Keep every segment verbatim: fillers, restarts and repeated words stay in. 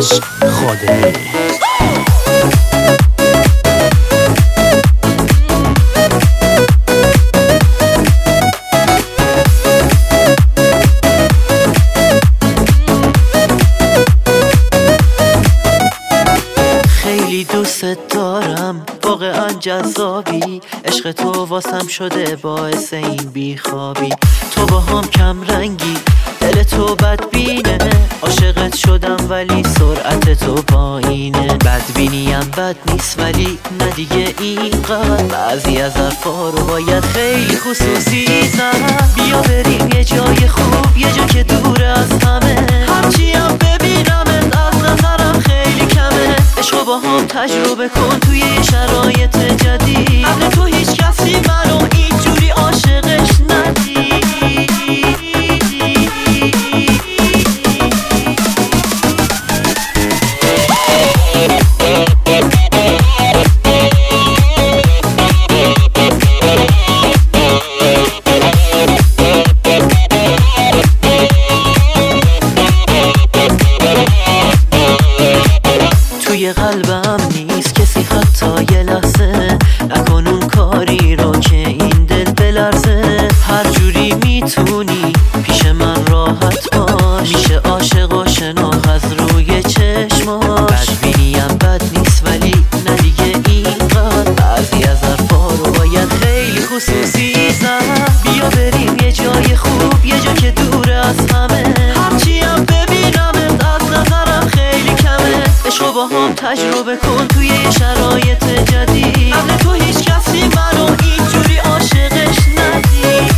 عشق خاطره. خیلی دوست دارم، واقعا جذابی، عشق تو واسم شده باعث این بیخوابی. تو با هم کم رنگی، دل تو بدبینه، عاشقت شدم ولی سرعت تو پایینه. بدبینیم بد نیست ولی نه دیگه اینقدر، بعضی از حرفا رو باید خیلی خصوصی زد. بیا بریم یه جای خوب، یه جا که دور از همه، هرچی هم ببینمت از نظرم خیلی کمه. عشقو با هم تجربه کن توی شرایط جدید، قبل تو هیچ کسی منو اینجوری عاشقش ندید. توی قلبم نیست کسی حتی یه لحظه، نکن اون کاری رو که این دل بلرزه. هر جوری میتونی پیش من راحت باش، میشه عاشق و شناخت از روی چشماش. بدبینیم بد نیست ولی نه دیگه اینقدر، بعضی از حرفا رو باید خیلی خصوصی زد. بیا بریم یه جای خوب، یه جا که دور از همه، هرچی هم ببینمت از نظرم خیلی کمه. عشقو با هم تجربه کن توی شرایط جدید، قبل تو هیچ کسی منو اینجوری عاشقش ندید.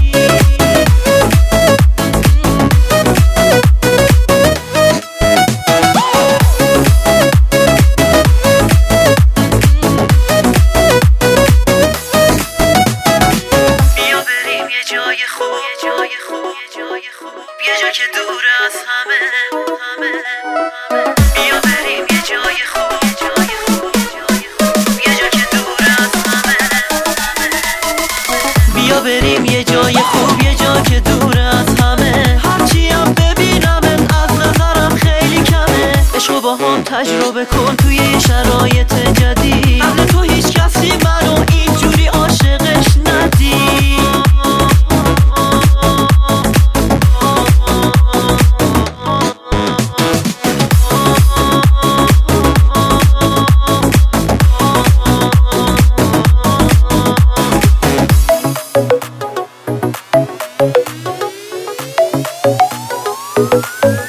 بیا بریم یه جای خوب، یه جای خوب، یه جای خوب، یه جا که دور از همه، همه، همه. بیا بریم یه جای خوب، یه جای خوب، یه جای خوب، یه جا که دور از همه، همه. بیا بریم یه جای خوب، یه جا که دور از همه، هرچی هم ببینمت از نظرم خیلی کمه. عشقو با هم تجربه کن توی شرایط جدید، قبل تو هیچ کسی منو اینجوری عاشقش ندید. We'll be right back.